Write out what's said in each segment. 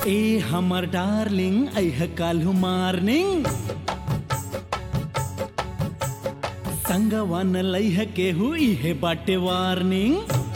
ए हमर डार्लिंग अह काल्हू मार्निंग संगवा न लइह केहू इहे बाटे वार्निंग।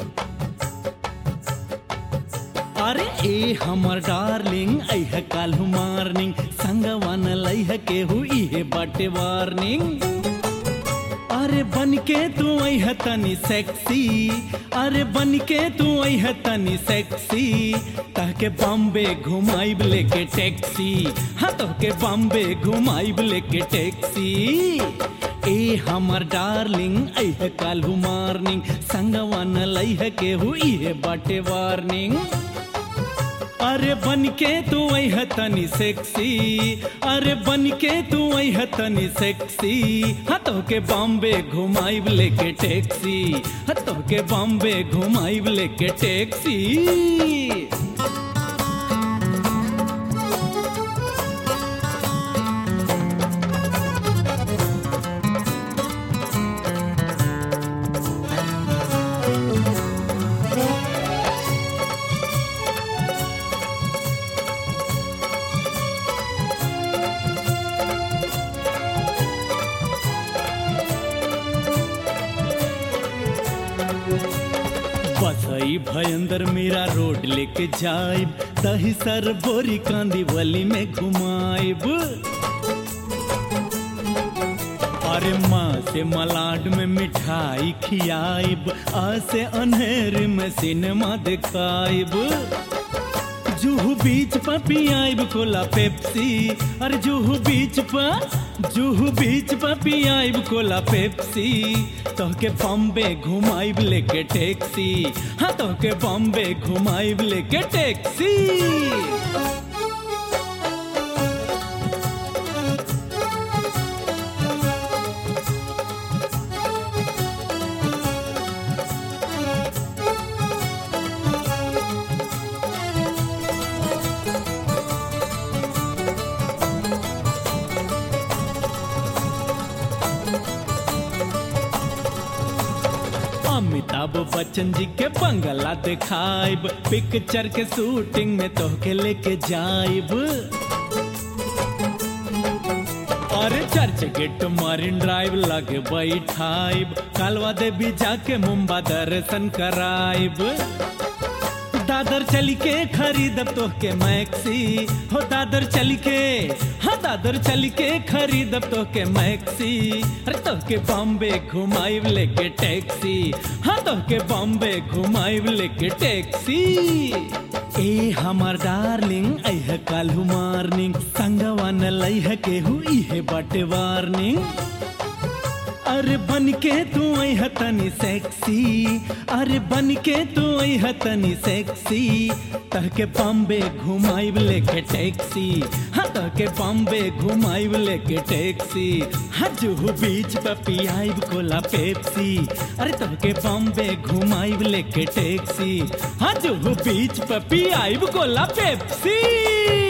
अरे ए हमर डार्लिंग अह काल्हू मार्निंग संगवा न लइह केहू इहे बाटे वार्निंग। अरे बनके तू अह तनी सेक्सी, अरे बनके तू अह तनी सेक्सी ताके बॉम्बे घुमाइब लेके टैक्सी। हाँ तोके बॉम्बे घुमाइब लेके टैक्सी। ए हमर डार्लिंग अह काल्हू मार्निंग संगवा न लइह केहू इहे बाटे वार्निंग। अरे बनके तू अह तनी सेक्सी, अरे बनके तू अह तनी सेक्सी। हाँ तोके बॉम्बे घुमाइब लेके टैक्सी, हाँ तोके बॉम्बे घुमाइब लेके टैक्सी। बसई भयंदर मेरा रोड लेके जाइब दही सर बोरी कांदी वली में घुमाइब। अरे माँ से मलाड में मिठाई खियाइब, आ से अनहेर में सिनेमा दिखाइब। जुहू बीच पर पियाइब कोला पेप्सी, अरे जुहू बीच पर पियाइब कोला पेप्सी। तोहके बॉम्बे घुमाइब लेके टैक्सी, हाँ तोहके बॉम्बे घुमाइब लेके टैक्सी। अमिताभ बच्चन जी के बंगला दिखाइब, पिक्चर के शूटिंग में तोहके लेके जाइब। और चर्च गेट मरीन ड्राइव लगे बैठाइब, कालवा देवी जाके मुंबा दर्शन कराइब। दादर चली के खरीदब तोहके मैक्सी, हो दादर चली के, हाँ दादर चली के खरीदब तोहके मैक्सी। अरे तोहके बॉम्बे घुमाइब लेके टैक्सी, हाँ तोहके बॉम्बे घुमाइब लेके टैक्सी। ए हमर डार्लिंग अह काल्हू मार्निंग संगवा न लइह केहू इहे बाटे वार्निंग। अरे बनके तू अह तनी सेक्सी, अरे बनके तू अह तनी सेक्सी तहके बॉम्बे घुमाइब लेके टैक्सी, हाँ तहके बॉम्बे घुमाइब लेके टैक्सी। हाँ जुहू बीच पर पियाइब कोला पेप्सी, अरे तहके बॉम्बे घुमाइब लेके टैक्सी। हाँ जुहू बीच पर पियाइब कोला पेप्सी।